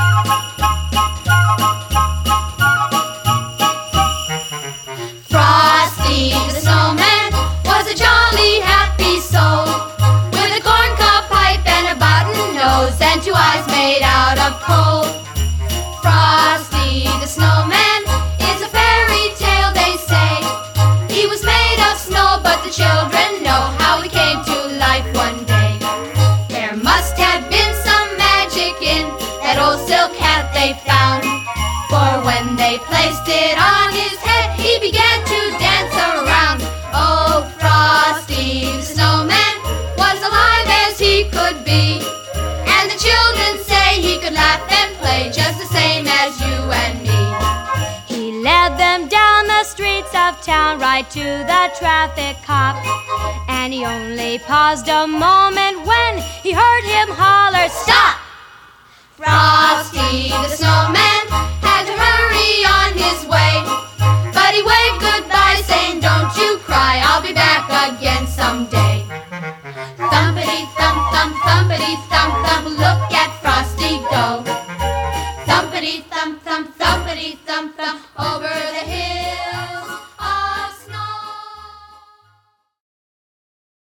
Frosty the snowman was a jolly happy soul, with a corncob pipe and a button nose and two eyes made out of coal. Frosty the snowman is a fairy tale, they say. He was made of snow, but the children know how he came to life one day. There must have been some magic in that old silk hat they found, for when they placed it on his head, he began to dance around. Oh, Frosty the snowman was alive as he could be, and the children say he could laugh and play just the same as you and me. He led them down the streets of town, right to the traffic cop, and he only paused a moment when he heard him holler, "Stop!" Frosty the snowman had to hurry on his way, but he waved goodbye saying, "Don't you cry, I'll be back again someday." Thumpity thump thump, thumpity thump thump, look at Frosty go. Thumpity thump thump, thumpity thump thump, over the hill.